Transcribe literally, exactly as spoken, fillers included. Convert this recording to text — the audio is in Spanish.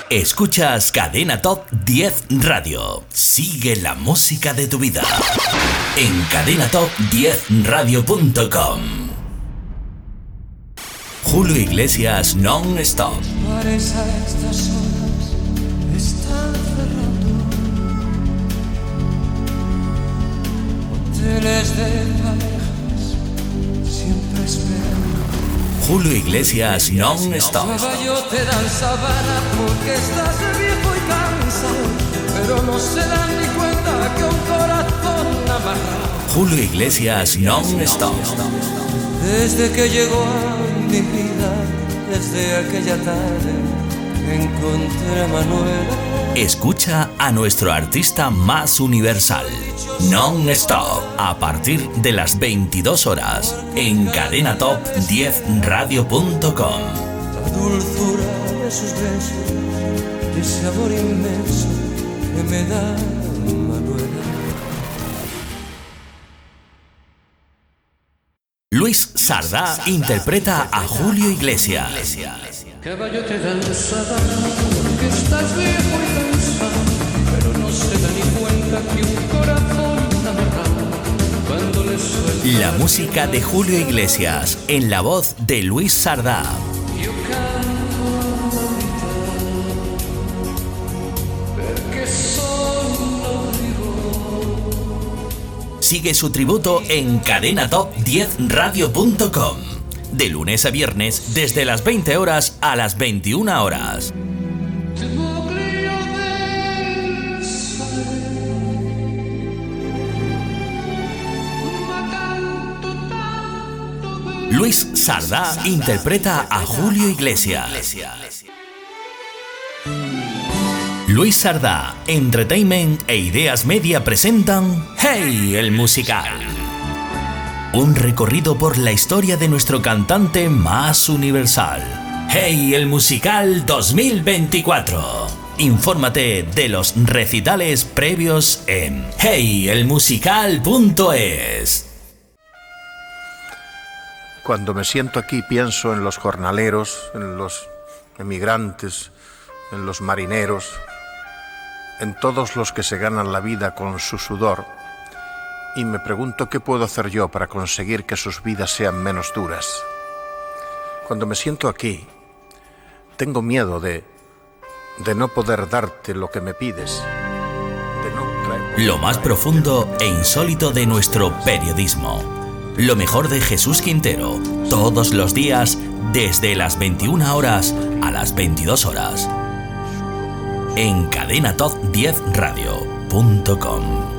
Escuchas Cadena Top diez Radio. Sigue la música de tu vida en cadena top diez radio punto com. Julio Iglesias Non-Stop. Bares a estas horas están cerrando. Hoteles de parejas siempre esperando. Julio Iglesias Non-Stop. Caballo te dan sabana porque estás viejo y cansado, pero no se dan ni cuenta que un corazón amarrado. Julio Iglesias Non-Stop. Desde que llegó a mi vida, desde aquella tarde, encontré a Manuela. Escucha a nuestro artista más universal, Non-Stop, a partir de las veintidós horas, en cadena top diez radio punto com. La dulzura de sus besos, de ese amor inmenso que me da Manuela. Luis Sardá interpreta a Julio Iglesias. Caballo te dan sabana porque estás viejo y cansado, pero no se da ni cuenta que un corazón amarrado cuando le suelta. La música de Julio Iglesias en la voz de Luis Sardá. Yo canto ahorita porque solo vivo. Sigue su tributo en cadena top diez radio punto com. De lunes a viernes, desde las veinte horas a las veintiuna horas. Luis Sardá interpreta a Julio Iglesias. Luis Sardá, Entertainment e Ideas Media presentan Hey, el musical. Un recorrido por la historia de nuestro cantante más universal. Hey, el musical dos mil veinticuatro. Infórmate de los recitales previos en hey el musical punto es. Cuando me siento aquí pienso en los jornaleros, en los emigrantes, en los marineros, en todos los que se ganan la vida con su sudor. Y me pregunto qué puedo hacer yo para conseguir que sus vidas sean menos duras. Cuando me siento aquí, tengo miedo de, de no poder darte lo que me pides. De no traer... Lo más profundo e insólito de nuestro periodismo. Lo mejor de Jesús Quintero, todos los días, desde las veintiuna horas a las veintidós horas. En cadena top diez radio punto com.